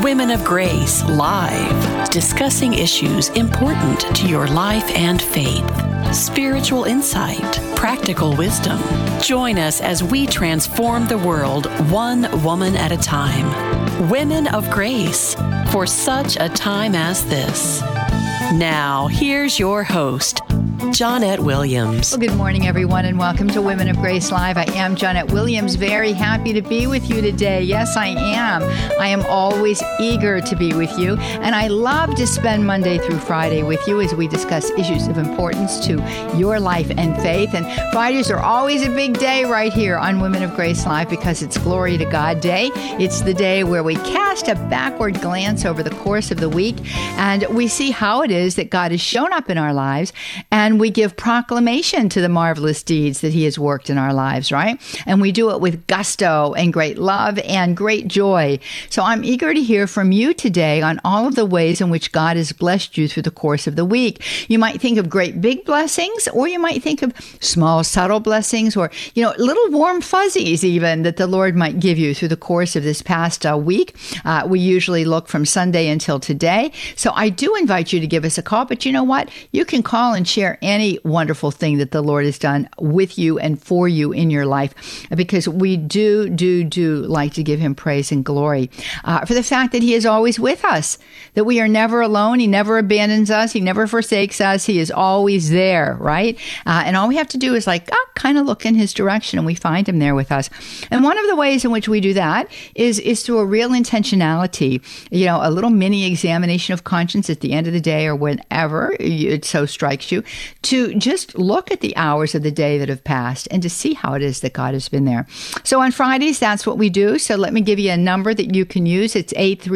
Women of Grace Live, discussing issues important to your life and faith. Spiritual insight, practical wisdom. Join us as we transform the world one woman at a time. Women of Grace, for such a time as this. Now, here's your host, Johnnette Williams. Well, good morning, everyone, and welcome to Women of Grace Live. I am Johnnette Williams, very happy to be with you today. Yes, I am. I am always eager to be with you, and I love to spend Monday through Friday with you as we discuss issues of importance to your life and faith. And Fridays are always a big day right here on Women of Grace Live because it's Glory to God Day. It's the day where we cast a backward glance over the course of the week, and we see how it is that God has shown up in our lives, and we give proclamation to the marvelous deeds that He has worked in our lives, right? And we do it with gusto and great love and great joy. So I'm eager to hear from you today on all of the ways in which God has blessed you through the course of the week. You might think of great big blessings, or you might think of small, subtle blessings, or, little warm fuzzies even that the Lord might give you through the course of this past week. We usually look from Sunday until today. So I do invite you to give us a call, but you know what? You can call and share any wonderful thing that the Lord has done with you and for you in your life, because we do like to give Him praise and glory for the fact that He is always with us, that we are never alone. He never abandons us. He never forsakes us. He is always there, right? And all we have to do is kind of look in His direction, and we find Him there with us. And one of the ways in which we do that is through a real intentionality, a little mini examination of conscience at the end of the day or whenever it so strikes you, to just look at the hours of the day that have passed and to see how it is that God has been there. So on Fridays, that's what we do. So let me give you a number that you can use. It's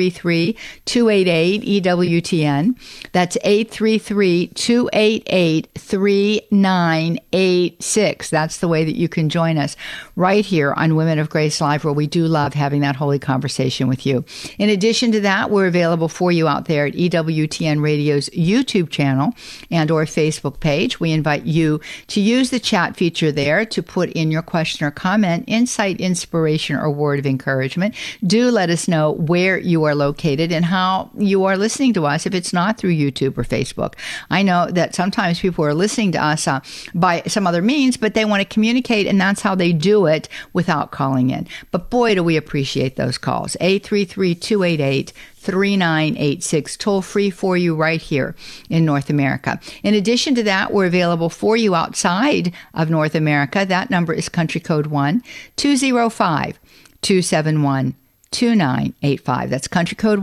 833-288-EWTN. That's 833-288-3986. That's the way that you can join us right here on Women of Grace Live, where we do love having that holy conversation with you. In addition to that, we're available for you out there at EWTN Radio's YouTube channel and or Facebook page. We invite you to use the chat feature there to put in your question or comment, insight, inspiration, or word of encouragement. Do let us know where you are located and how you are listening to us if it's not through YouTube or Facebook. I know that sometimes people are listening to us by some other means, but they want to communicate, and that's how they do it without calling in. But boy, do we appreciate those calls. 833-288-3986, toll free for you right here in North America. In addition to that, we're available for you outside of North America. That number is country code 1-205-271-2985. That's country code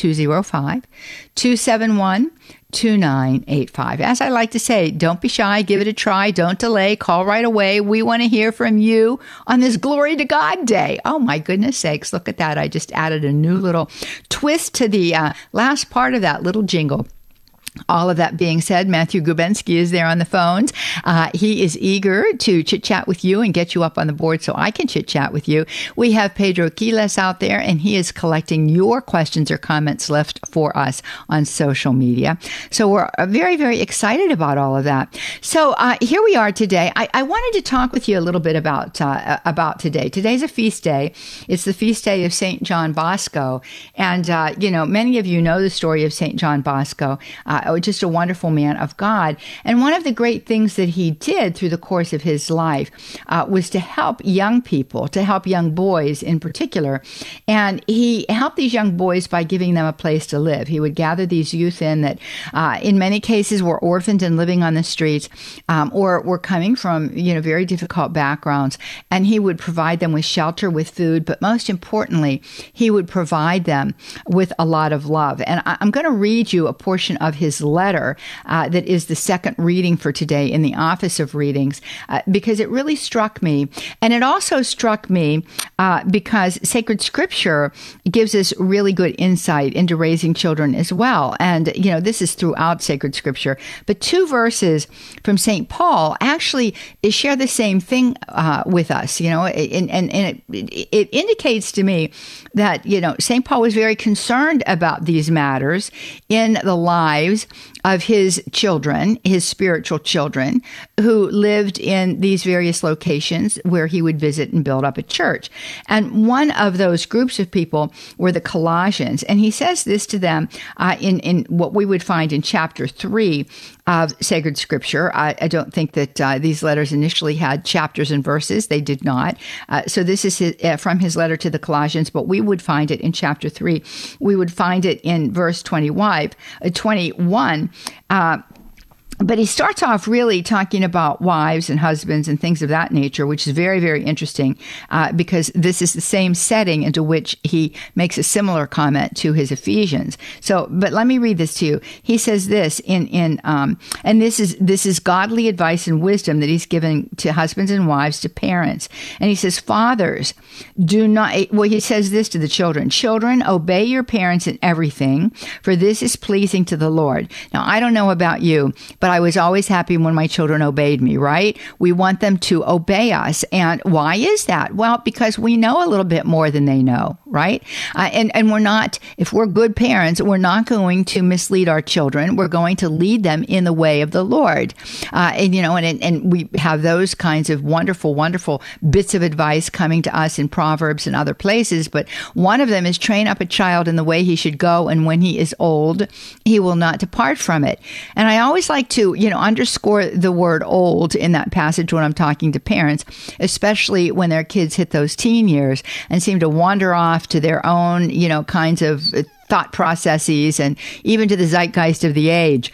1-205-271-2985. As I like to say, don't be shy, give it a try, don't delay, call right away. We want to hear from you on this Glory to God Day. Oh my goodness sakes, look at that. I just added a new little twist to the last part of that little jingle. All of that being said, Matthew Grubensky is there on the phones. He is eager to chit-chat with you and get you up on the board so I can chit-chat with you. We have Pedro Quiles out there, and he is collecting your questions or comments left for us on social media. So we're very, very excited about all of that. So here we are today. I wanted to talk with you a little bit about today. Today's a feast day. It's the feast day of St. John Bosco. And, many of you know the story of St. John Bosco. Just a wonderful man of God. And one of the great things that he did through the course of his life was to help young people, to help young boys in particular. And he helped these young boys by giving them a place to live. He would gather these youth in that in many cases were orphaned and living on the streets or were coming from, very difficult backgrounds. And he would provide them with shelter, with food, but most importantly, he would provide them with a lot of love. And I'm going to read you a portion of his letter that is the second reading for today in the Office of Readings, because it really struck me. And it also struck me because sacred scripture gives us really good insight into raising children as well. And, this is throughout sacred scripture. But two verses from St. Paul actually share the same thing with us, and it indicates to me that, St. Paul was very concerned about these matters in the lives of his children, his spiritual children, who lived in these various locations where he would visit and build up a church. And one of those groups of people were the Colossians. And he says this to them in what we would find in chapter 3 of sacred scripture. I don't think that these letters initially had chapters and verses. They did not. So this is from his letter to the Colossians, but we would find it in chapter 3. We would find it in verse 21. But he starts off really talking about wives and husbands and things of that nature, which is very, very interesting because this is the same setting into which he makes a similar comment to his Ephesians. So, but let me read this to you. He says this and this is godly advice and wisdom that he's given to husbands and wives, to parents. And he says, fathers, he says this to the children. Children, obey your parents in everything, for this is pleasing to the Lord. Now, I don't know about you, but I was always happy when my children obeyed me, right? We want them to obey us. And why is that? Well, because we know a little bit more than they know, right? And we're not, if we're good parents, we're not going to mislead our children. We're going to lead them in the way of the Lord. And we have those kinds of wonderful, wonderful bits of advice coming to us in Proverbs and other places. But one of them is train up a child in the way he should go, and when he is old, he will not depart from it. And I always like to, underscore the word old in that passage when I'm talking to parents, especially when their kids hit those teen years and seem to wander off to their own, kinds of thought processes and even to the zeitgeist of the age,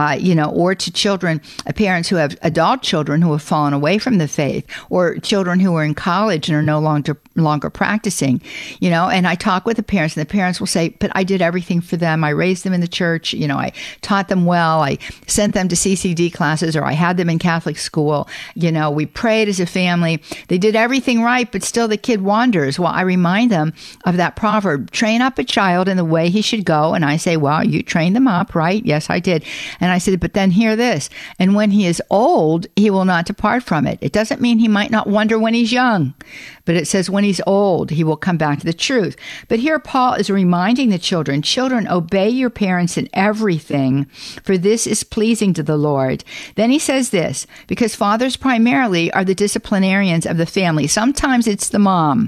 or to children, parents who have adult children who have fallen away from the faith, or children who are in college and are no longer practicing, and I talk with the parents, and the parents will say, but I did everything for them. I raised them in the church. I taught them well. I sent them to CCD classes, or I had them in Catholic school. We prayed as a family. They did everything right, but still the kid wanders. Well, I remind them of that proverb, train up a child in the way he should go. And I say, well, you trained them up, right? Yes, I did. And I said, but then hear this. And when he is old, he will not depart from it. It doesn't mean he might not wander when he's young, but it says when he's old, he will come back to the truth. But here Paul is reminding the children, obey your parents in everything, for this is pleasing to the Lord. Then he says this, because fathers primarily are the disciplinarians of the family. Sometimes it's the mom,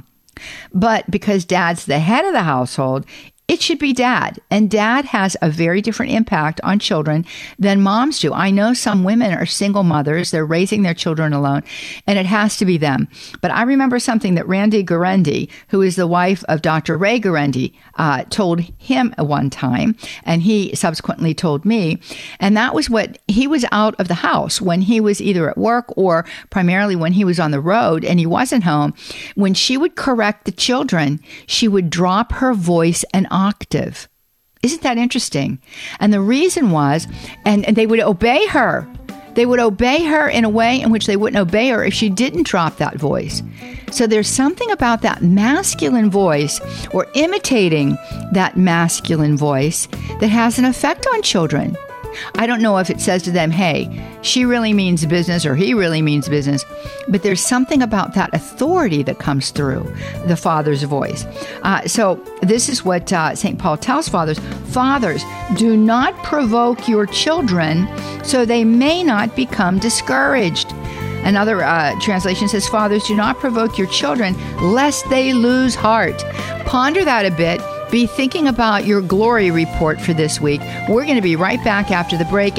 but because dad's the head of the household, it should be dad. And dad has a very different impact on children than moms do. I know some women are single mothers. They're raising their children alone, and it has to be them. But I remember something that Randy Guarendi, who is the wife of Dr. Ray Guarendi, told him one time, and he subsequently told me. And that was what he was out of the house when he was either at work or primarily when he was on the road and he wasn't home. When she would correct the children, she would drop her voice an octave. Isn't that interesting? And the reason was, and they would obey her. They would obey her in a way in which they wouldn't obey her if she didn't drop that voice. So there's something about that masculine voice, or imitating that masculine voice, that has an effect on children. I don't know if it says to them, hey, she really means business or he really means business, but there's something about that authority that comes through the father's voice. So this is what St. Paul tells fathers. Fathers, do not provoke your children so they may not become discouraged. Another translation says, fathers, do not provoke your children lest they lose heart. Ponder that a bit. Be thinking about your glory report for this week. We're going to be right back after the break.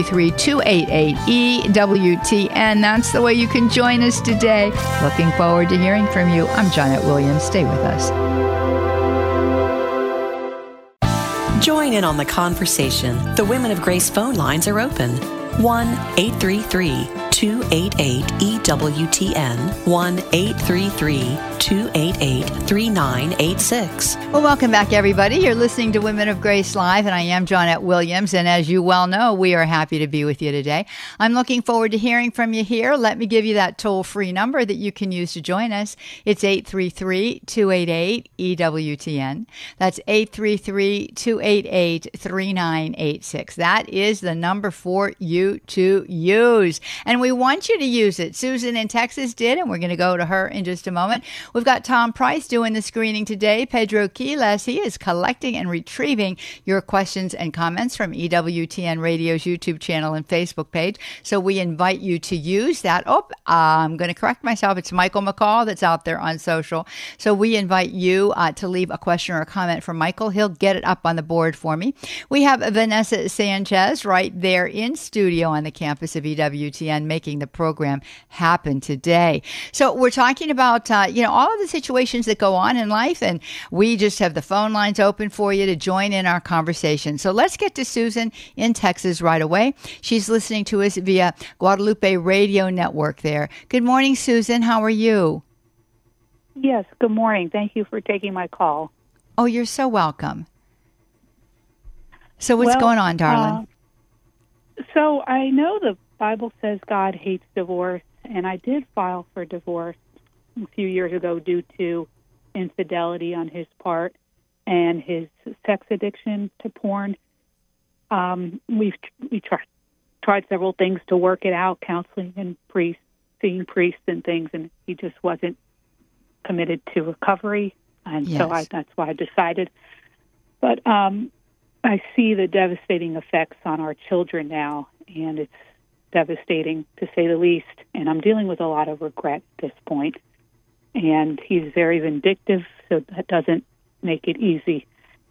833-288-EWTN. That's the way you can join us today. Looking forward to hearing from you. I'm Johnnette Williams. Stay with us. Join in on the conversation. The Women of Grace phone lines are open. 1-833-288-EWTN. 1-833-288-3986. Well, welcome back, everybody. You're listening to Women of Grace Live, and I am Johnnette Williams. And as you well know, we are happy to be with you today. I'm looking forward to hearing from you here. Let me give you that toll-free number that you can use to join us. It's 833-288-EWTN. That's 833-288-3986. That is the number for you to use. And we want you to use it. Susan in Texas did, and we're going to go to her in just a moment. We've got Tom Price doing the screening today. Pedro Quiles, he is collecting and retrieving your questions and comments from EWTN Radio's YouTube channel and Facebook page. So we invite you to use that. I'm going to correct myself. It's Michael McCall that's out there on social. So we invite you to leave a question or a comment for Michael. He'll get it up on the board for me. We have Vanessa Sanchez right there in studio on the campus of EWTN making the program happen today. So we're talking about, all of the situations that go on in life, and we just have the phone lines open for you to join in our conversation. So let's get to Susan in Texas right away. She's listening to us via Guadalupe Radio Network there. Good morning, Susan. How are you? Yes, good morning. Thank you for taking my call. Oh, you're so welcome. So what's going on, darling? So I know the Bible says God hates divorce, and I did file for divorce a few years ago due to infidelity on his part and his sex addiction to porn. We tried several things to work it out, counseling and seeing priests and things, and he just wasn't committed to recovery, and yes. So that's why I decided. But I see the devastating effects on our children now, and it's devastating to say the least, and I'm dealing with a lot of regret at this point. And he's very vindictive, so that doesn't make it easy.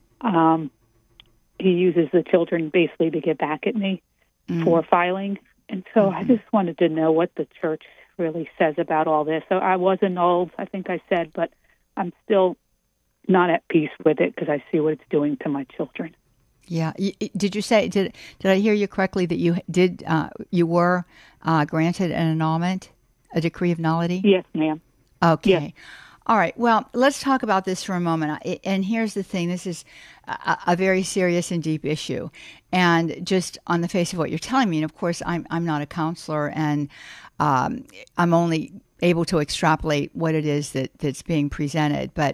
He uses the children basically to get back at me for filing. And so I just wanted to know what the church really says about all this. So I was annulled, I think I said, but I'm still not at peace with it because I see what it's doing to my children. Yeah. Did you say, did I hear you correctly that you were granted an annulment, a decree of nullity? Yes, ma'am. Okay. Yes. All right. Well, let's talk about this for a moment. And here's the thing. This is a very serious and deep issue. And just on the face of what you're telling me, and of course, I'm not a counselor, and I'm only able to extrapolate what it is that's being presented. But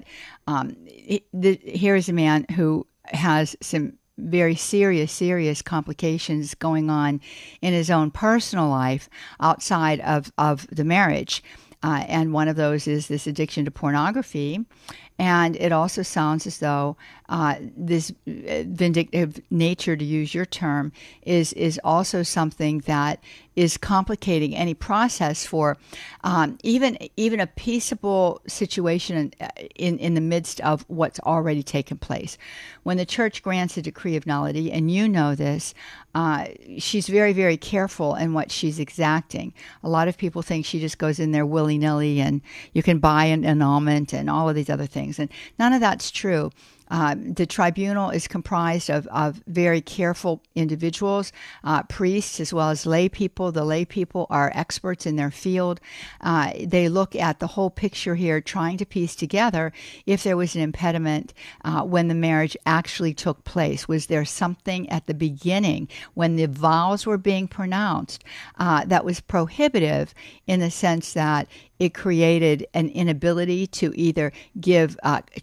here is a man who has some very serious complications going on in his own personal life outside of the marriage. And one of those is this addiction to pornography. And it also sounds as though this vindictive nature, to use your term, is also something that is complicating any process for even a peaceable situation in the midst of what's already taken place. When the church grants a decree of nullity, and you know this, she's very, very careful in what she's exacting. A lot of people think she just goes in there willy-nilly and you can buy an annulment and all of these other things. And none of that's true. The tribunal is comprised of very careful individuals, priests as well as lay people. The lay people are experts in their field. They look at the whole picture here, trying to piece together if there was an impediment when the marriage actually took place. Was there something at the beginning when the vows were being pronounced that was prohibitive in the sense that it created an inability to either give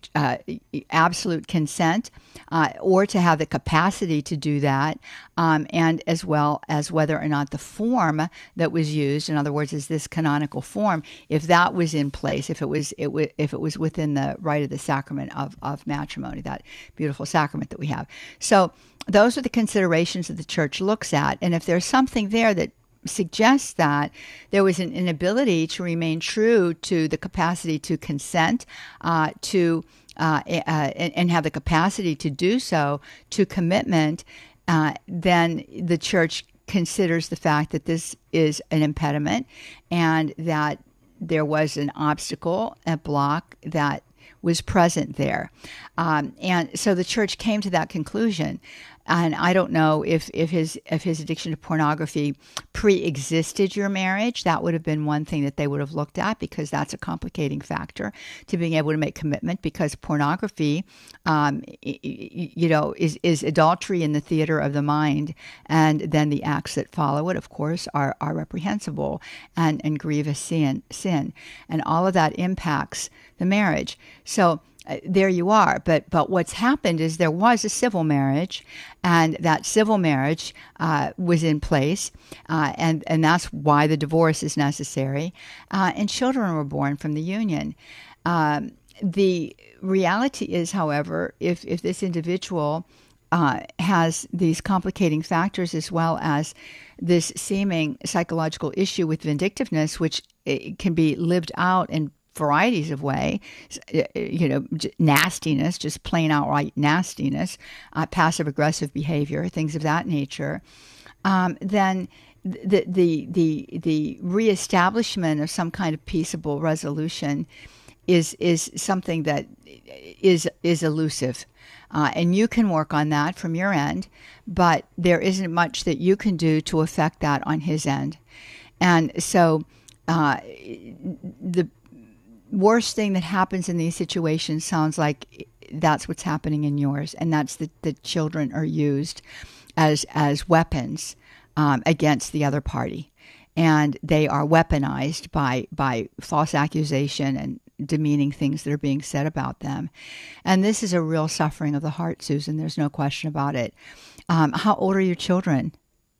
absolute consent or to have the capacity to do that, and as well as whether or not the form that was used, in other words, is this canonical form, if that was in place, if it was within the rite of the sacrament of matrimony, that beautiful sacrament that we have. So those are the considerations that the church looks at, and if there's something there that suggests that there was an inability to remain true to the capacity to consent, and have the capacity to do so, to commitment, then the church considers the fact that this is an impediment and that there was an obstacle, a block that was present there. And so the church came to that conclusion. And I don't know if his addiction to pornography pre-existed your marriage. That would have been one thing that they would have looked at, because that's a complicating factor to being able to make commitment, because pornography, is adultery in the theater of the mind. And then the acts that follow it, of course, are reprehensible and grievous sin. And all of that impacts the marriage. So there you are. But what's happened is there was a civil marriage, and that civil marriage was in place, and that's why the divorce is necessary. And children were born from the union. The reality is, however, if this individual has these complicating factors as well as this seeming psychological issue with vindictiveness, which can be lived out in varieties of ways, nastiness, just plain outright nastiness, passive aggressive behavior, things of that nature, then the reestablishment of some kind of peaceable resolution is something that is elusive. And you can work on that from your end, but there isn't much that you can do to affect that on his end. And so the worst thing that happens in these situations sounds like that's what's happening in yours, and that's that the children are used as weapons against the other party. And they are weaponized by false accusation and demeaning things that are being said about them. And this is a real suffering of the heart, Susan. There's no question about it. How old are your children?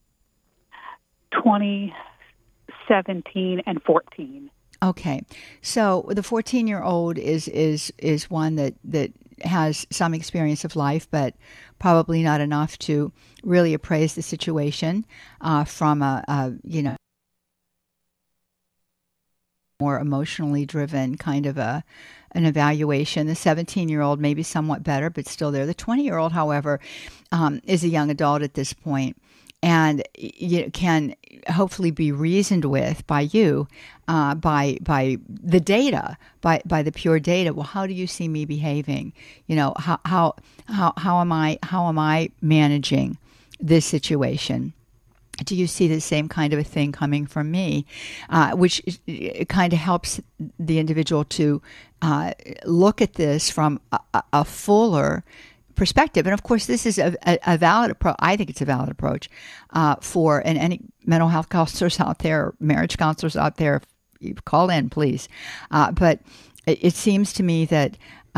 20, 17, and 14. Okay. So the 14-year-old is one that has some experience of life, but probably not enough to really appraise the situation from a more emotionally driven kind of an evaluation. The 17-year-old may be somewhat better, but still there. The 20-year-old, however, is a young adult at this point, and can hopefully be reasoned with by you, by the data, by the pure data. Well, how do you see me behaving? How am I managing this situation? Do you see the same kind of a thing coming from me? Which kind of helps the individual to look at this from a fuller perspective. And of course, this is a valid approach. I think it's a valid approach for any mental health counselors out there, marriage counselors out there. Call in, please. But it seems to me that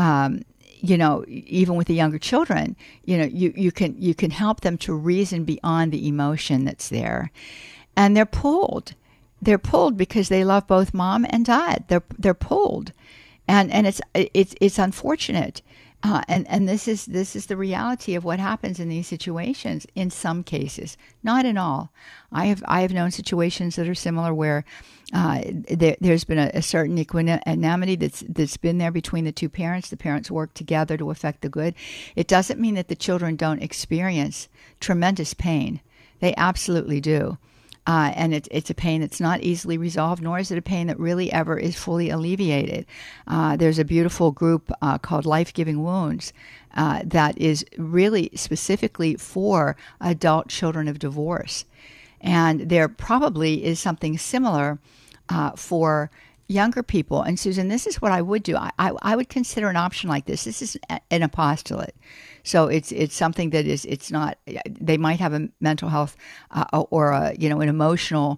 even with the younger children, you can help them to reason beyond the emotion that's there, and they're pulled. They're pulled because they love both mom and dad. They're pulled, and it's unfortunate. And this is the reality of what happens in these situations. In some cases, not in all. I have known situations that are similar where there's been a certain equanimity that's been there between the two parents. The parents work together to affect the good. It doesn't mean that the children don't experience tremendous pain. They absolutely do. And it's a pain that's not easily resolved, nor is it a pain that really ever is fully alleviated. There's a beautiful group called Life Giving Wounds that is really specifically for adult children of divorce. And there probably is something similar for younger people. And Susan, this is what I would do. I would consider an option like this. This is an apostolate. So it's something that it's not, they might have a mental health or an emotional,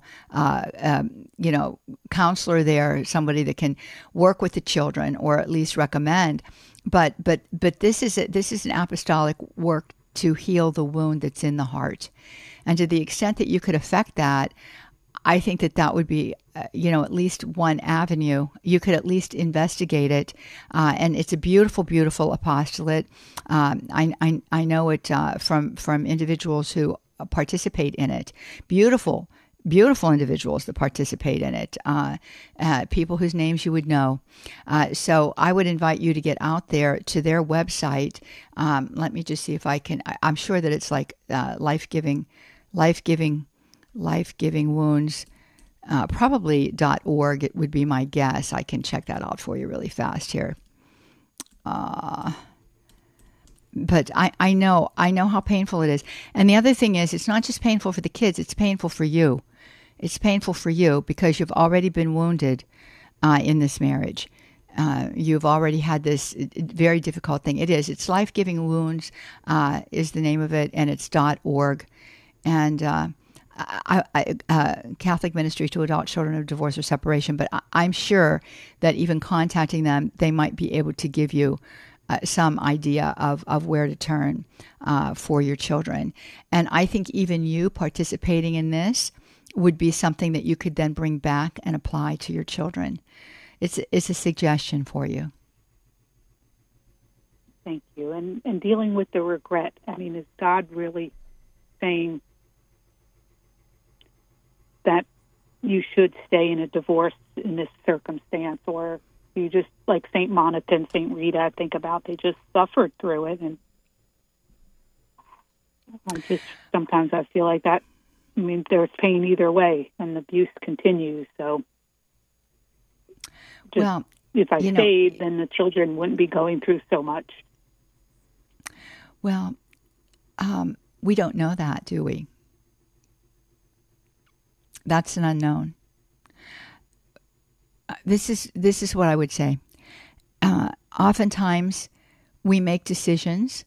counselor there, somebody that can work with the children or at least recommend. But this is an apostolic work to heal the wound that's in the heart. And to the extent that you could affect that, I think that would be, at least one avenue. You could at least investigate it. And it's a beautiful, beautiful apostolate. I know it from individuals who participate in it. Beautiful, beautiful individuals that participate in it. People whose names you would know. So I would invite you to get out there to their website. Let me just see if I can. I'm sure that it's like life-giving wounds. Probably .org, it would be my guess. I can check that out for you really fast here. But I know how painful it is. And the other thing is, it's not just painful for the kids, it's painful for you. It's painful for you because you've already been wounded in this marriage. You've already had this very difficult thing. It's Life Giving Wounds is the name of it, and it's .org. And Catholic Ministry to Adult Children of Divorce or Separation, but I'm sure that even contacting them, they might be able to give you some idea of where to turn for your children. And I think even you participating in this would be something that you could then bring back and apply to your children. It's a suggestion for you. Thank you. And dealing with the regret, I mean, is God really saying that you should stay in a divorce in this circumstance? Or you just, like St. Monica and St. Rita, I think about, they just suffered through it. And sometimes I feel like that, I mean, there's pain either way, and the abuse continues. So if I stayed, then the children wouldn't be going through so much. Well, we don't know that, do we? That's an unknown. This is what I would say. Oftentimes, we make decisions,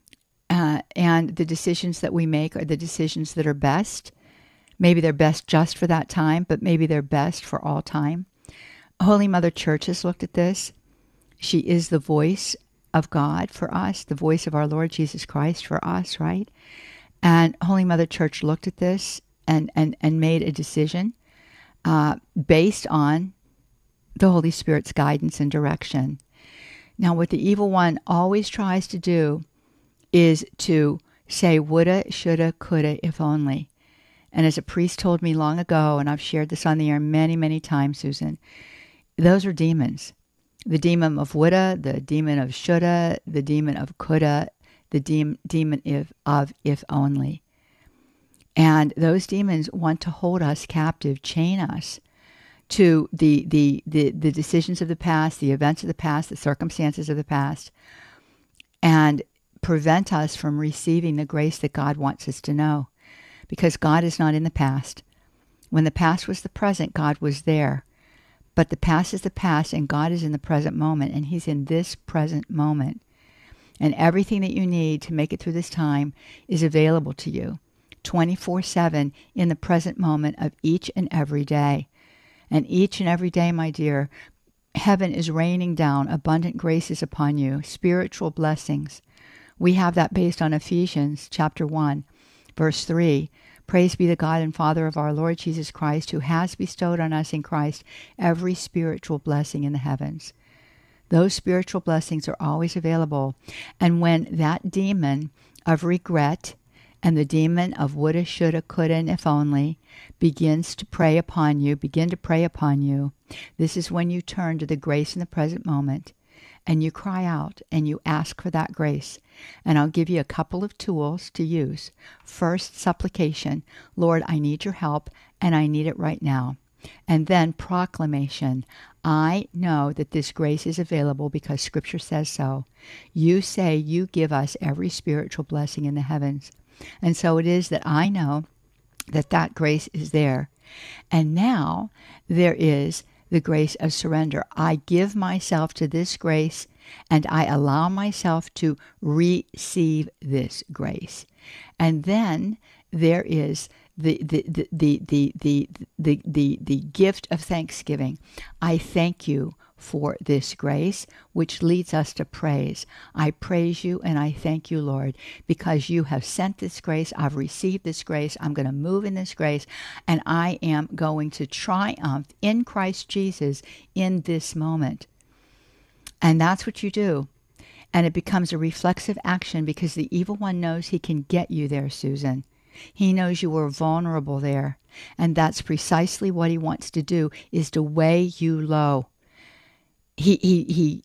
and the decisions that we make are the decisions that are best. Maybe they're best just for that time, but maybe they're best for all time. Holy Mother Church has looked at this. She is the voice of God for us, the voice of our Lord Jesus Christ for us, right? And Holy Mother Church looked at this and made a decision based on the Holy Spirit's guidance and direction. Now, what the evil one always tries to do is to say woulda, shoulda, coulda, if only. And as a priest told me long ago, and I've shared this on the air many, many times, Susan, those are demons. The demon of woulda, the demon of shoulda, the demon of coulda, the demon of if only. And those demons want to hold us captive, chain us to the decisions of the past, the events of the past, the circumstances of the past, and prevent us from receiving the grace that God wants us to know. Because God is not in the past. When the past was the present, God was there. But the past is the past, and God is in the present moment, and He's in this present moment. And everything that you need to make it through this time is available to you 24/7 in the present moment of each and every day. And each and every day, my dear, heaven is raining down abundant graces upon you, spiritual blessings. We have that based on Ephesians chapter 1, verse 3. Praise be the God and Father of our Lord Jesus Christ, who has bestowed on us in Christ every spiritual blessing in the heavens. Those spiritual blessings are always available. And when that demon of regret and the demon of woulda, shoulda, coulda, and if only begin to prey upon you, this is when you turn to the grace in the present moment. And you cry out and you ask for that grace. And I'll give you a couple of tools to use. First, supplication. Lord, I need your help, and I need it right now. And then proclamation. I know that this grace is available because Scripture says so. You say you give us every spiritual blessing in the heavens. And so it is that I know that that grace is there. And now there is the grace of surrender. I give myself to this grace, and I allow myself to receive this grace. And then there is the gift of thanksgiving. I thank you for this grace, which leads us to praise. I praise you and I thank you, Lord, because you have sent this grace. I've received this grace. I'm going to move in this grace, and I am going to triumph in Christ Jesus in this moment. And that's what you do. And it becomes a reflexive action because the evil one knows he can get you there, Susan. He knows you are vulnerable there. And that's precisely what he wants to do, is to weigh you low. He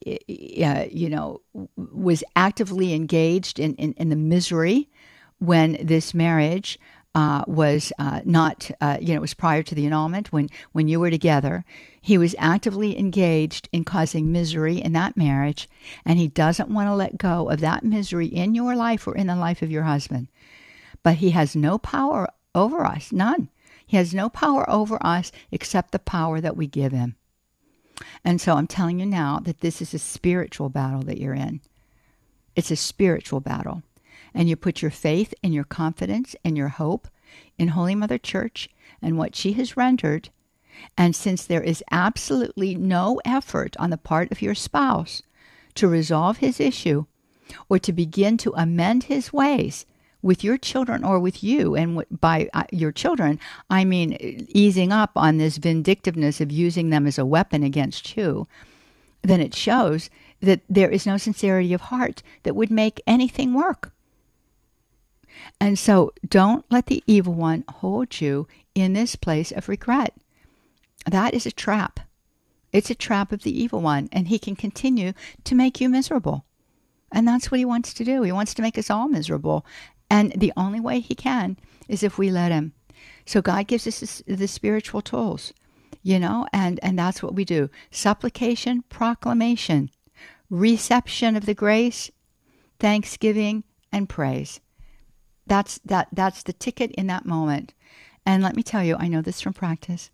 was actively engaged in the misery when this marriage was not, it was prior to the annulment, when you were together. He was actively engaged in causing misery in that marriage, and he doesn't want to let go of that misery in your life or in the life of your husband. But he has no power over us, none. He has no power over us except the power that we give him. And so I'm telling you now that this is a spiritual battle that you're in. It's a spiritual battle. And you put your faith and your confidence and your hope in Holy Mother Church and what she has rendered. And since there is absolutely no effort on the part of your spouse to resolve his issue or to begin to amend his ways, with your children or with you. And by your children, I mean easing up on this vindictiveness of using them as a weapon against you, then it shows that there is no sincerity of heart that would make anything work. And so don't let the evil one hold you in this place of regret. That is a trap. It's a trap of the evil one, and he can continue to make you miserable. And that's what he wants to do. He wants to make us all miserable. And the only way he can is if we let him. So God gives us the spiritual tools, and that's what we do. Supplication, proclamation, reception of the grace, thanksgiving, and praise. That's the ticket in that moment. And let me tell you, I know this from practice.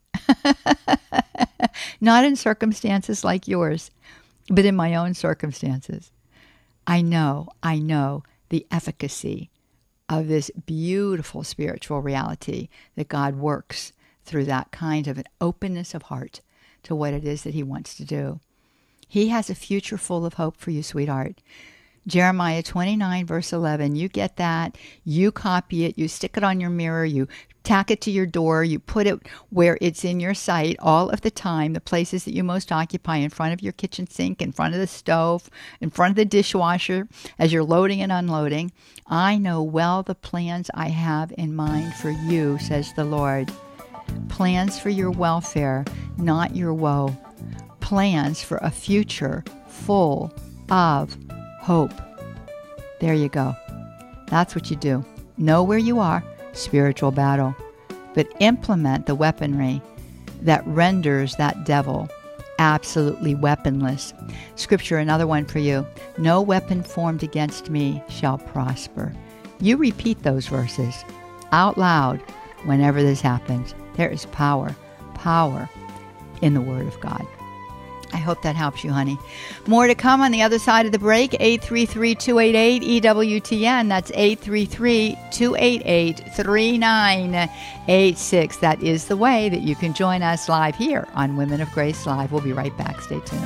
Not in circumstances like yours, but in my own circumstances. I know the efficacy of this beautiful spiritual reality that God works through that kind of an openness of heart to what it is that he wants to do. He has a future full of hope for you, sweetheart. Jeremiah 29, verse 11, you get that, you copy it, you stick it on your mirror, you tack it to your door, you put it where it's in your sight all of the time, the places that you most occupy, in front of your kitchen sink, in front of the stove, in front of the dishwasher, as you're loading and unloading. I know well the plans I have in mind for you, says the Lord. Plans for your welfare, not your woe. Plans for a future full of hope. There you go. That's what you do. Know where you are, spiritual battle, but implement the weaponry that renders that devil absolutely weaponless. Scripture, another one for you. No weapon formed against me shall prosper. You repeat those verses out loud whenever this happens. There is power in the Word of God. I hope that helps you, honey. More to come on the other side of the break. 833-288-EWTN. That's 833-288-3986. That is the way that you can join us live here on Women of Grace Live. We'll be right back. Stay tuned.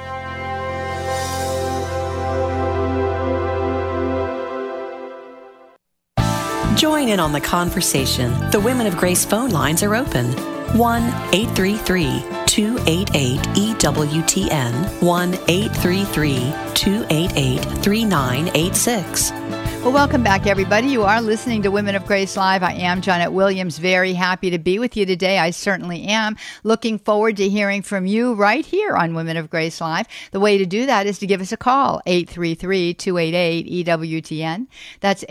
Join in on the conversation. The Women of Grace phone lines are open. 1-833-288-EWTN. 1-833-288-3986. Well, welcome back, everybody. You are listening to Women of Grace Live. I am Janet Williams. Very happy to be with you today. I certainly am. Looking forward to hearing from you right here on Women of Grace Live. The way to do that is to give us a call, 833-288-EWTN. That's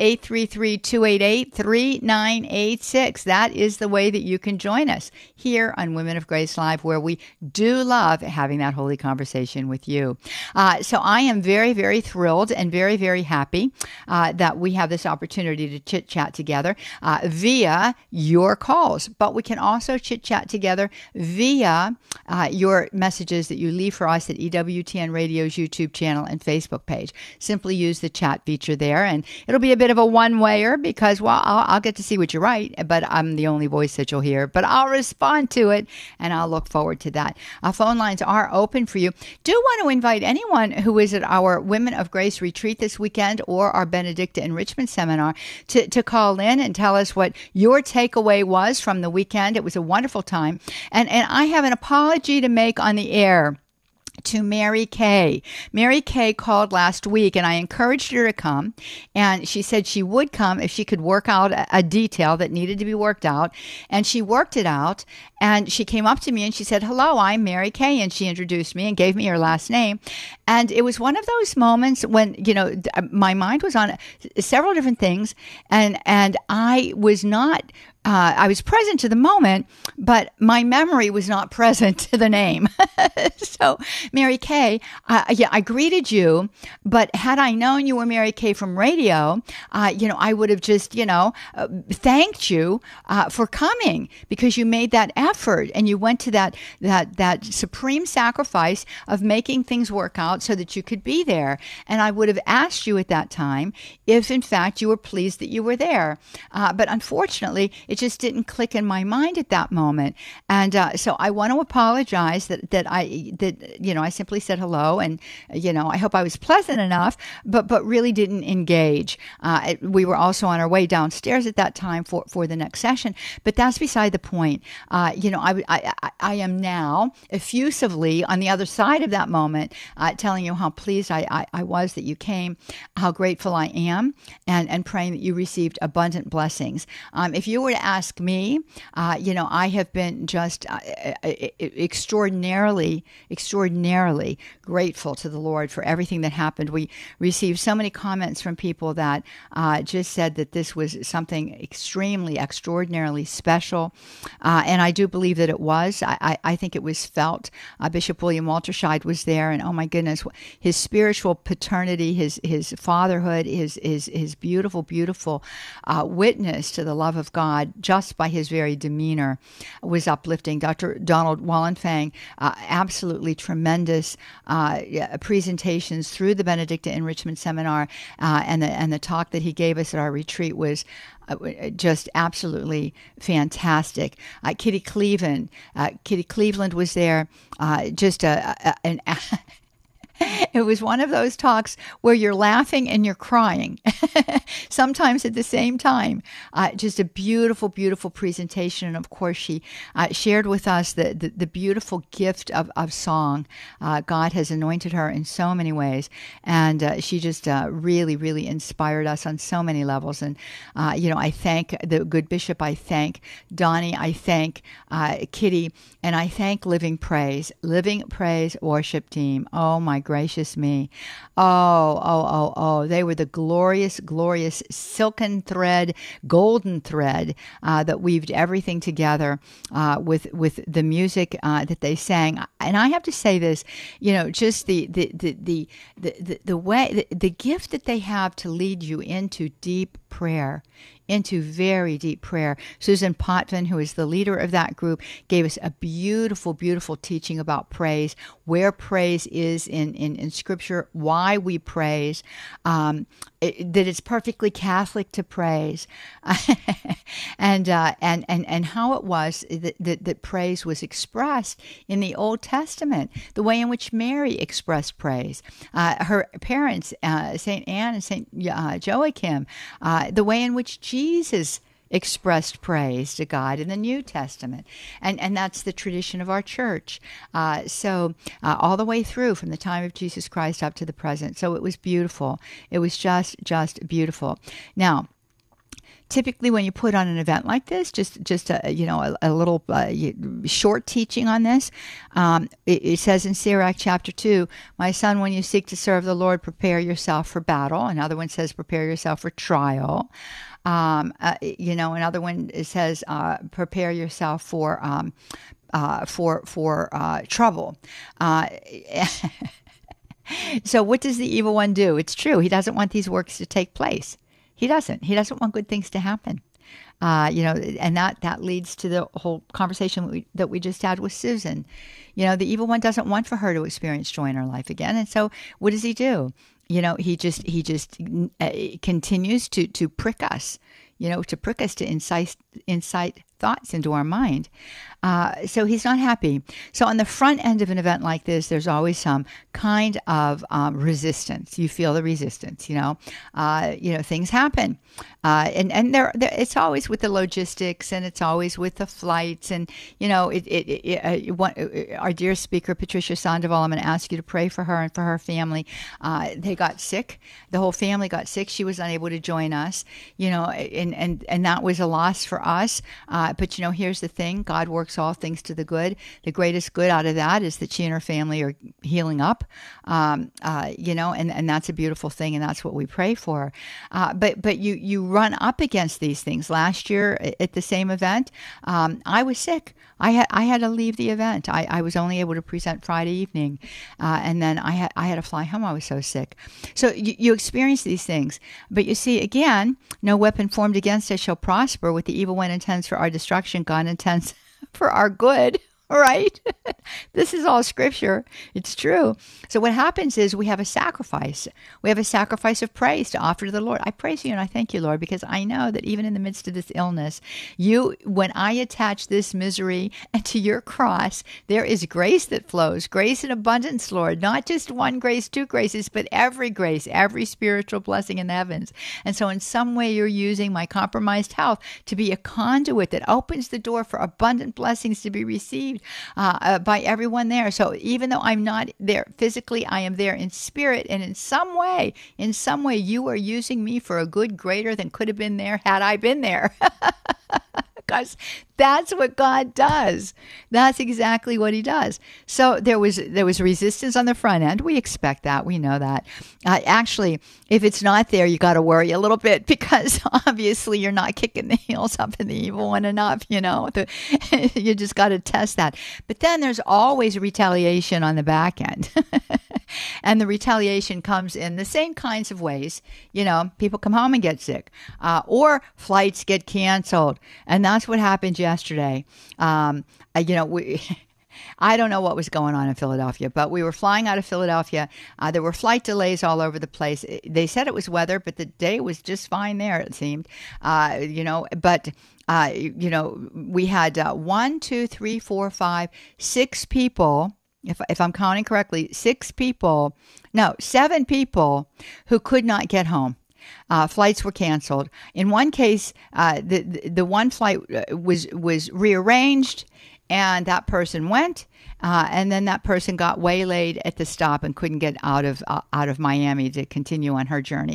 833-288-3986. That is the way that you can join us here on Women of Grace Live, where we do love having that holy conversation with you. So I am very, very thrilled and very, very happy that we have this opportunity to chit-chat together via your calls. But we can also chit-chat together via your messages that you leave for us at EWTN Radio's YouTube channel and Facebook page. Simply use the chat feature there, and it'll be a bit of a one-wayer because, well, I'll get to see what you write, but I'm the only voice that you'll hear. But I'll respond to it, and I'll look forward to that. Our phone lines are open for you. Do want to invite anyone who is at our Women of Grace retreat this weekend or our Benedicta Enrichment Seminar to call in and tell us what your takeaway was from the weekend. It was a wonderful time. And I have an apology to make on the air to Mary Kay. Mary Kay called last week, and I encouraged her to come, and she said she would come if she could work out a detail that needed to be worked out, and she worked it out, and she came up to me and she said, "Hello, I'm Mary Kay," and she introduced me and gave me her last name, and it was one of those moments when, my mind was on several different things, and I was not I was present to the moment, but my memory was not present to the name. So, Mary Kay, I greeted you, but had I known you were Mary Kay from radio, I would have just, thanked you for coming, because you made that effort and you went to that supreme sacrifice of making things work out so that you could be there. And I would have asked you at that time if, in fact, you were pleased that you were there. But unfortunately, It just didn't click in my mind at that moment. And so I want to apologize that I simply said hello, and I hope I was pleasant enough, but really didn't engage. We were also on our way downstairs at that time for the next session, but that's beside the point. I am now effusively on the other side of that moment, telling you how pleased I was that you came, how grateful I am, and praying that you received abundant blessings. If you were to ask me, I have been just extraordinarily grateful to the Lord for everything that happened. We received so many comments from people that just said that this was something extremely, extraordinarily special. And I do believe that it was. I think it was felt. Bishop William Walterscheid was there, and oh my goodness, his spiritual paternity, his fatherhood, his beautiful, beautiful witness to the love of God just by his very demeanor was uplifting. Dr. Donald Wallenfang, absolutely tremendous presentations through the Benedictine Enrichment Seminar, and the talk that he gave us at our retreat was just absolutely fantastic. Kitty Cleveland was there. It was one of those talks where you're laughing and you're crying, sometimes at the same time. Just a beautiful, beautiful presentation. And of course, she shared with us the beautiful gift of song. God has anointed her in so many ways. And she just really, really inspired us on so many levels. And, I thank the good bishop. I thank Donnie. I thank Kitty. And I thank Living Praise worship team. Oh, my gracious me. Oh. They were the glorious, glorious silken thread, golden thread that weaved everything together with the music that they sang. And I have to say this, just the way, the gift that they have to lead you into deep prayer, into very deep prayer. Susan Potvin, who is the leader of that group, gave us a beautiful, beautiful teaching about praise, where praise is in Scripture, why we praise, that it's perfectly Catholic to praise, and how it was that praise was expressed in the Old Testament, the way in which Mary expressed praise, her parents, Saint Anne and Saint Joachim, the way in which Jesus expressed praise to God in the New Testament. And that's the tradition of our church. So all the way through from the time of Jesus Christ up to the present. So it was beautiful. It was just beautiful. Now, typically, when you put on an event like this, just a little short teaching on this, it says in Sirach chapter 2, "My son, when you seek to serve the Lord, prepare yourself for battle." Another one says, "Prepare yourself for trial." Another one says, "Prepare yourself for trouble." So, what does the evil one do? It's true. He doesn't want these works to take place. He doesn't. He doesn't want good things to happen. And that leads to the whole conversation that we just had with Susan. The evil one doesn't want for her to experience joy in her life again. And so what does he do? He just continues to prick us, to incite thoughts into our mind. So he's not happy. So on the front end of an event like this, there's always some kind of resistance. You feel the resistance, things happen. And there, it's always with the logistics, and it's always with the flights. And, our dear speaker, Patricia Sandoval, I'm going to ask you to pray for her and for her family. They got sick. The whole family got sick. She was unable to join us, and that was a loss for us. But here's the thing. God works all things to the good. The greatest good out of that is that she and her family are healing up, and that's a beautiful thing, and that's what we pray for. But you run up against these things. Last year at the same event, I was sick. I had to leave the event. I was only able to present Friday evening, and then I had to fly home. I was so sick. So you experience these things. But you see, again, no weapon formed against us shall prosper. What the evil one intends for our destruction, God intends for our good. Right? This is all scripture. It's true. So what happens is we have a sacrifice. We have a sacrifice of praise to offer to the Lord. I praise you and I thank you, Lord, because I know that even in the midst of this illness, when I attach this misery to your cross, there is grace that flows, grace in abundance, Lord, not just one grace, two graces, but every grace, every spiritual blessing in the heavens. And so in some way, you're using my compromised health to be a conduit that opens the door for abundant blessings to be received by everyone there. So even though I'm not there physically, I am there in spirit, and in some way, you are using me for a good greater than could have been there had I been there. Because that's what God does. That's exactly what he does. So there was resistance on the front end. We expect that. We know that. Actually, if it's not there, you got to worry a little bit, because obviously you're not kicking the heels up in the evil one enough. You just got to test that. But then there's always retaliation on the back end. And the retaliation comes in the same kinds of ways. People come home and get sick, or flights get canceled. And that's what happened yesterday. I don't know what was going on in Philadelphia, but we were flying out of Philadelphia. There were flight delays all over the place. They said it was weather, but the day was just fine there, it seemed. We had 1, 2, 3, 4, 5, 6 people. If I'm counting correctly, 7 people who could not get home. Flights were canceled. In one case, the one flight was rearranged, and that person went, and then that person got waylaid at the stop and couldn't get out of Miami to continue on her journey.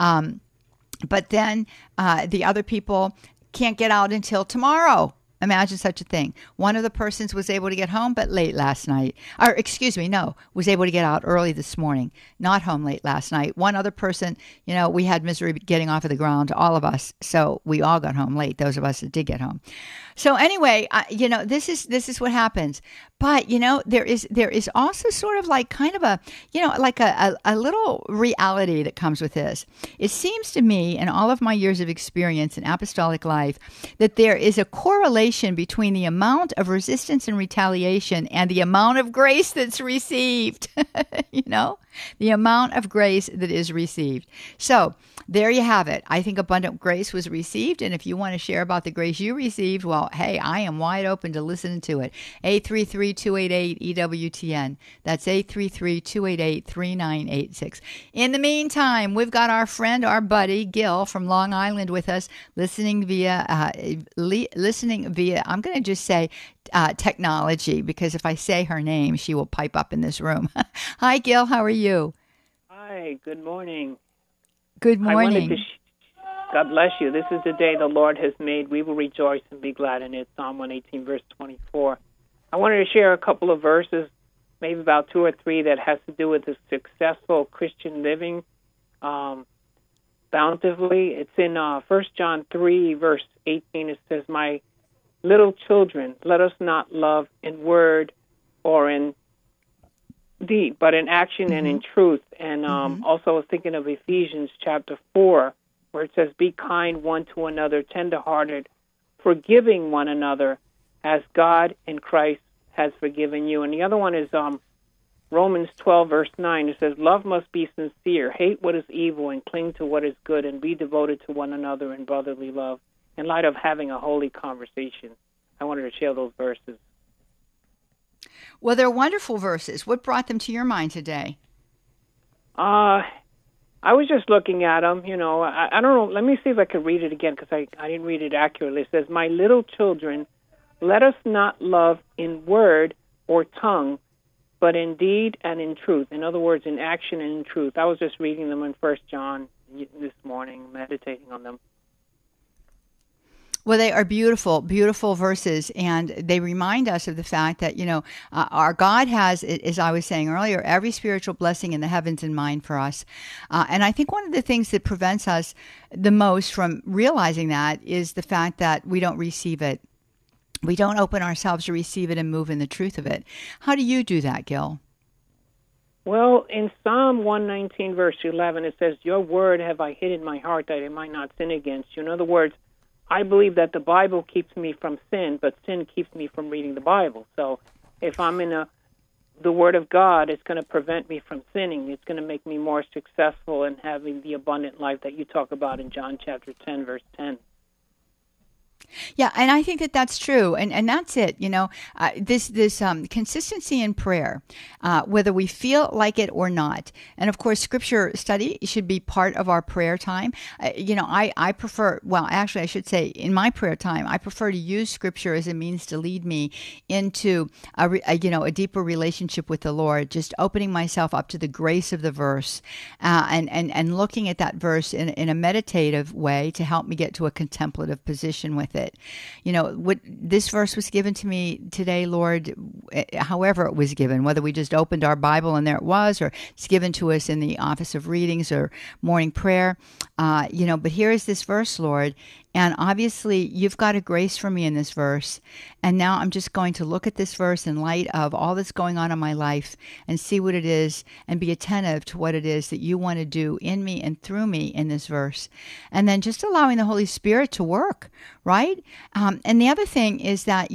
But then the other people can't get out until tomorrow. Imagine such a thing. One of the persons was able to get home, but late last night. Was able to get out early this morning, not home late last night. One other person, we had misery getting off of the ground, all of us. So we all got home late, those of us that did get home. So anyway, this is what happens. But, there is also sort of like kind of a little reality that comes with this. It seems to me, in all of my years of experience in apostolic life, that there is a correlation between the amount of resistance and retaliation and the amount of grace that's received. The amount of grace that is received. So there you have it. I think abundant grace was received. And if you want to share about the grace you received, well, hey, I am wide open to listen to it. 833-288-EWTN. That's 833-288-3986. In the meantime, we've got our friend, our buddy, Gil from Long Island with us, listening via, I'm going to just say technology, because if I say her name, she will pipe up in this room. Hi, Gil. How are you? Hi. Good morning. Good morning. God bless you. This is the day the Lord has made. We will rejoice and be glad in it. Psalm 118, verse 24. I wanted to share a couple of verses, maybe about 2 or 3, that has to do with the successful Christian living bountifully. It's in 1 John 3, verse 18. It says, "My little children, let us not love in word or in deed, but in action and in truth." And also I was thinking of Ephesians chapter 4, where it says, "Be kind one to another, tenderhearted, forgiving one another, as God in Christ has forgiven you." And the other one is Romans 12, verse 9. It says, "Love must be sincere, hate what is evil, and cling to what is good, and be devoted to one another in brotherly love." In light of having a holy conversation, I wanted to share those verses. Well, they're wonderful verses. What brought them to your mind today? I was just looking at them. I don't know. Let me see if I can read it again, because I didn't read it accurately. It says, "My little children, let us not love in word or tongue, but in deed and in truth." In other words, in action and in truth. I was just reading them in 1 John this morning, meditating on them. Well, they are beautiful, beautiful verses, and they remind us of the fact that, our God has, as I was saying earlier, every spiritual blessing in the heavens in mind for us. And I think one of the things that prevents us the most from realizing that is the fact that we don't receive it. We don't open ourselves to receive it and move in the truth of it. How do you do that, Gil? Well, in Psalm 119, verse 11, it says, "Your word have I hid in my heart that I might not sin against you." In other words, I believe that the Bible keeps me from sin, but sin keeps me from reading the Bible. So if I'm in the Word of God, it's going to prevent me from sinning. It's going to make me more successful in having the abundant life that you talk about in John chapter 10, verse 10. Yeah, and I think that that's true, and that's it. This consistency in prayer, whether we feel like it or not, and of course, Scripture study should be part of our prayer time. I prefer. Well, actually, I should say, in my prayer time, I prefer to use Scripture as a means to lead me into a deeper relationship with the Lord. Just opening myself up to the grace of the verse, and looking at that verse in a meditative way to help me get to a contemplative position with it. What this verse was given to me today, Lord, however it was given, whether we just opened our Bible and there it was, or it's given to us in the office of readings or morning prayer, but here is this verse, Lord, and obviously you've got a grace for me in this verse, and now I'm just going to look at this verse in light of all that's going on in my life and see what it is and be attentive to what it is that you want to do in me and through me in this verse, and then just allowing the Holy Spirit to work, right? And the other thing is that,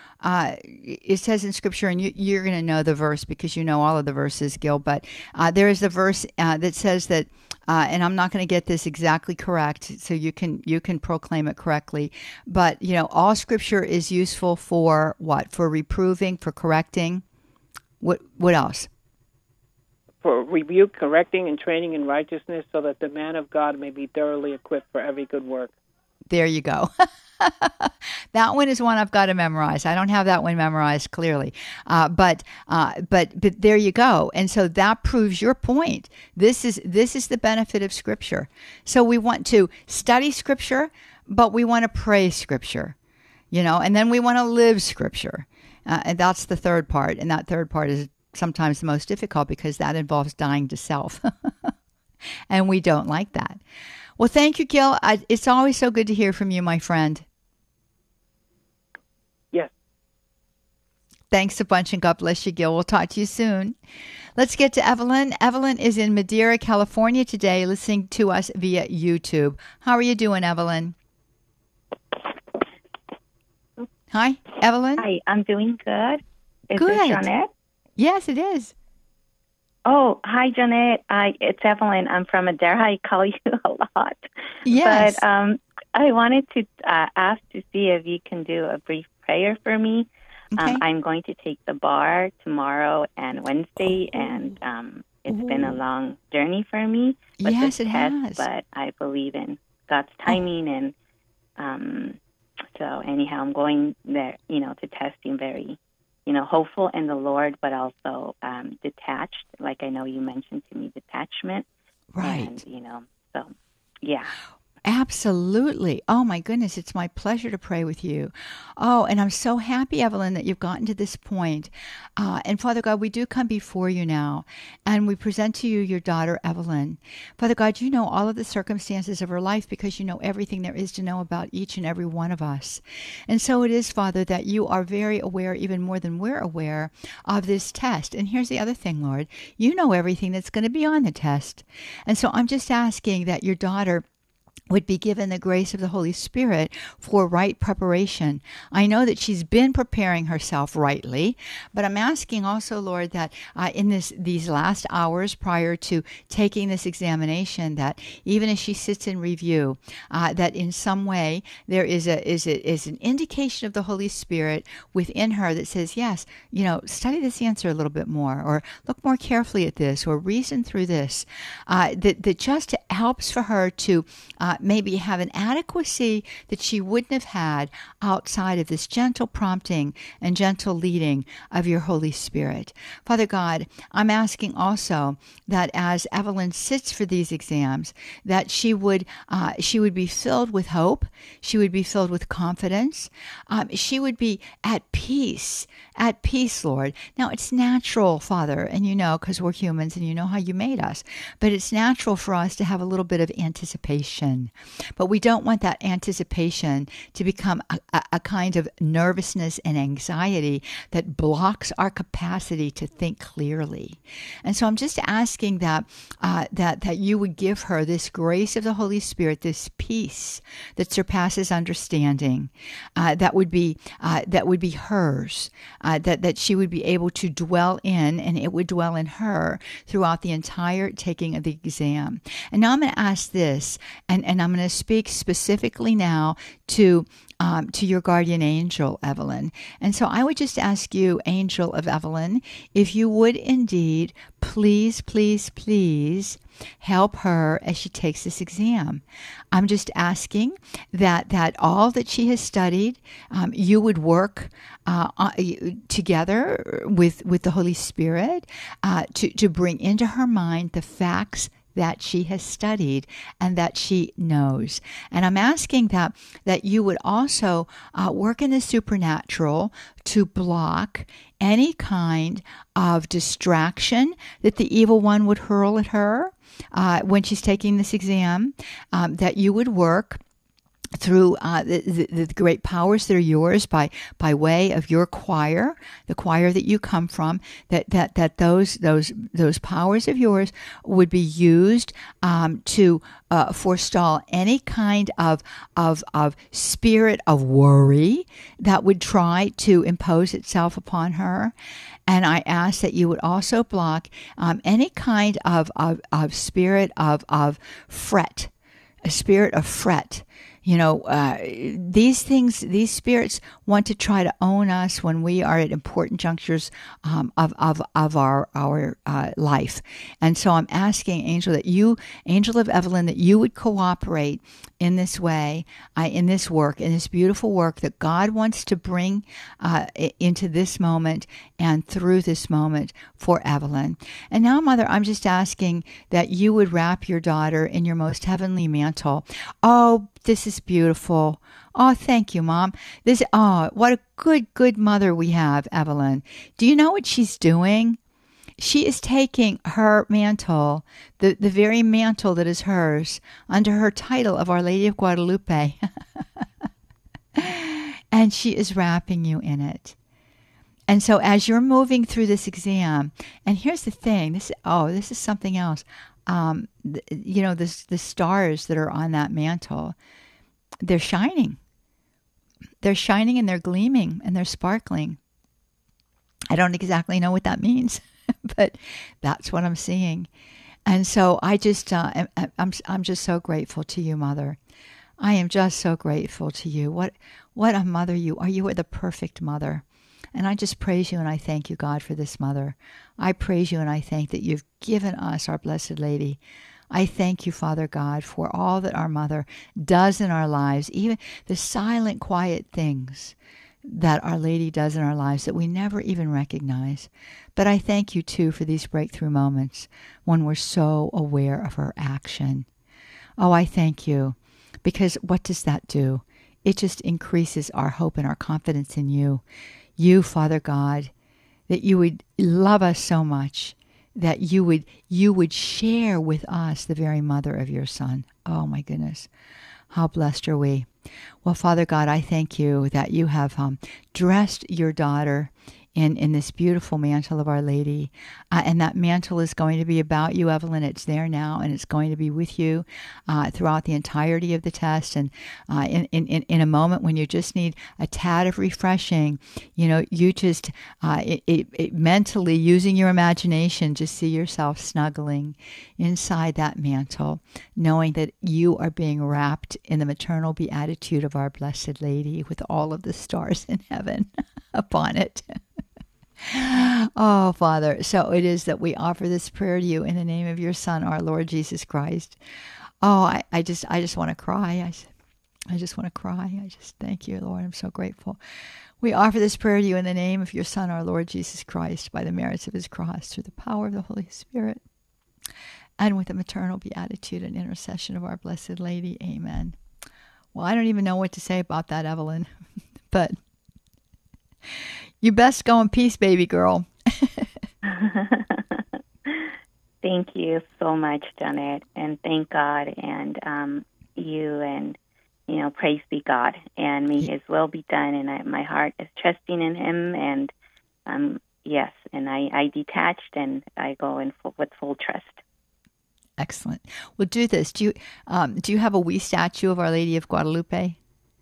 it says in Scripture, and you're going to know the verse because you know all of the verses, Gil, but there is the verse that says that, and I'm not going to get this exactly correct, so you can proclaim it correctly, but, all Scripture is useful for what? For reproving, for correcting. What else? For rebuke, correcting, and training in righteousness, so that the man of God may be thoroughly equipped for every good work. There you go. That one is one I've got to memorize. I don't have that one memorized clearly, but there you go. And so that proves your point. This is the benefit of Scripture. So we want to study Scripture, but we want to pray Scripture, and then we want to live Scripture. And that's the third part. And that third part is sometimes the most difficult because that involves dying to self. And we don't like that. Well, thank you, Gil. It's always so good to hear from you, my friend. Yes. Thanks a bunch, and God bless you, Gil. We'll talk to you soon. Let's get to Evelyn. Evelyn is in Madeira, California today, listening to us via YouTube. How are you doing, Evelyn? Hi, Evelyn. Hi, I'm doing good. Is good. This Jeanette? Yes, it is. Oh, hi, Jeanette. It's Evelyn. I'm from Madeira. I call you a lot. Yes. But I wanted to ask to see if you can do a brief prayer for me. Okay. I'm going to take the bar tomorrow and Wednesday, and it's been a long journey for me. With Yes, this it test, has. But I believe in God's timing, and so anyhow, I'm going there, to testing very, hopeful in the Lord, but also detached. Like I know you mentioned to me, detachment. Right. And, so, yeah. Absolutely. Oh, my goodness. It's my pleasure to pray with you. Oh, and I'm so happy, Evelyn, that you've gotten to this point. And Father God, we do come before you now, and we present to you your daughter, Evelyn. Father God, you know all of the circumstances of her life because you know everything there is to know about each and every one of us. And so it is, Father, that you are very aware, even more than we're aware, of this test. And here's the other thing, Lord. You know everything that's going to be on the test. And so I'm just asking that your daughter would be given the grace of the Holy Spirit for right preparation. I know that she's been preparing herself rightly, but I'm asking also, Lord, that in these last hours prior to taking this examination, that even as she sits in review, that in some way there is an indication of the Holy Spirit within her that says, yes, study this answer a little bit more, or look more carefully at this, or reason through this, that just helps for her to maybe have an adequacy that she wouldn't have had outside of this gentle prompting and gentle leading of your Holy Spirit. Father God, I'm asking also that as Evelyn sits for these exams, that she would be filled with hope, she would be filled with confidence, she would be at peace, Lord. Now, it's natural, Father, and because we're humans and you know how you made us, but it's natural for us to have a little bit of anticipation. begin. But we don't want that anticipation to become a kind of nervousness and anxiety that blocks our capacity to think clearly. And so I'm just asking that that you would give her this grace of the Holy Spirit, this peace that surpasses understanding, that would be hers, that she would be able to dwell in, and it would dwell in her throughout the entire taking of the exam. And now I'm going to ask this, and I'm going to speak specifically now to your guardian angel, Evelyn. And so I would just ask you, Angel of Evelyn, if you would indeed please, please, please help her as she takes this exam. I'm just asking that all that she has studied, you would work together with the Holy Spirit to bring into her mind the facts that she has studied and that she knows. And I'm asking that you would also work in the supernatural to block any kind of distraction that the evil one would hurl at her when she's taking this exam, that you would work through the great powers that are yours by way of your choir, the choir that you come from, that those powers of yours would be used to forestall any kind of spirit of worry that would try to impose itself upon her. And I ask that you would also block any kind of spirit of fret, a spirit of fret. You know, these spirits want to try to own us when we are at important junctures of our life. And so I'm asking, Angel of Evelyn, that you would cooperate in this way, in this work, in this beautiful work that God wants to bring into this moment and through this moment for Evelyn. And now, Mother, I'm just asking that you would wrap your daughter in your most heavenly mantle. Oh, this is beautiful. Oh, thank you, Mom. What a good mother we have, Evelyn. Do you know what she's doing? She is taking her mantle, the very mantle that is hers, under her title of Our Lady of Guadalupe. And she is wrapping you in it. And so as you're moving through this exam, and here's the thing, this is something else. The stars that are on that mantle, they're shining. They're shining and they're gleaming and they're sparkling. I don't exactly know what that means, but that's what I'm seeing. And so I just, I'm just so grateful to you, Mother. I am just so grateful to you. What a mother you are. You are the perfect mother. And I just praise you and I thank you, God, for this mother. I praise you and I thank that you've given us our Blessed Lady. I thank you, Father God, for all that our mother does in our lives, even the silent, quiet things that Our Lady does in our lives that we never even recognize. But I thank you, too, for these breakthrough moments when we're so aware of her action. Oh, I thank you, because what does that do? It just increases our hope and our confidence in you. You, Father God, that you would love us so much, that you would share with us the very mother of your Son. Oh, my goodness. How blessed are we. Well, Father God, I thank you that you have dressed your daughter in this beautiful mantle of Our Lady. And that mantle is going to be about you, Evelyn. It's there now, and it's going to be with you throughout the entirety of the test. And in a moment when you just need a tad of refreshing, you just mentally, using your imagination, just see yourself snuggling inside that mantle, knowing that you are being wrapped in the maternal beatitude of our Blessed Lady with all of the stars in heaven upon it. Oh, Father, so it is that we offer this prayer to you in the name of your Son, our Lord Jesus Christ. Oh, I just want to cry. I just want to cry. I just thank you, Lord. I'm so grateful. We offer this prayer to you in the name of your Son, our Lord Jesus Christ, by the merits of his cross, through the power of the Holy Spirit, and with the maternal beatitude and intercession of our Blessed Lady. Amen. Well, I don't even know what to say about that, Evelyn, but you best go in peace, baby girl. Thank you so much, Janet, and thank God. And you, and praise be God, and may His will be done. And my heart is trusting in Him, and yes, and I detached, and I go in with full trust. Excellent. Well, do this. Do you have a wee statue of Our Lady of Guadalupe?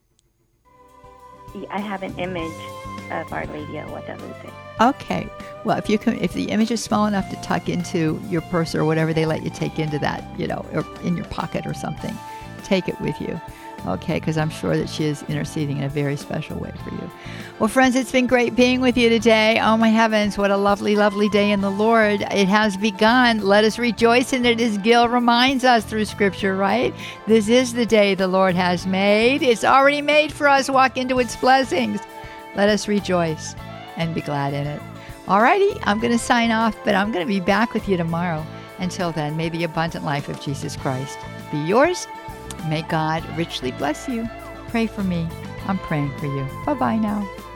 I have an image of Our Lady of Guadalupe. Okay. Well, if the image is small enough to tuck into your purse or whatever they let you take into that, or in your pocket or something, take it with you. Okay, because I'm sure that she is interceding in a very special way for you. Well, friends, it's been great being with you today. Oh, my heavens, what a lovely, lovely day in the Lord. It has begun. Let us rejoice in it, as Gil reminds us through Scripture, right? This is the day the Lord has made. It's already made for us. Walk into its blessings. Let us rejoice and be glad in it. All righty, I'm going to sign off, but I'm going to be back with you tomorrow. Until then, may the abundant life of Jesus Christ be yours. May God richly bless you. Pray for me. I'm praying for you. Bye-bye now.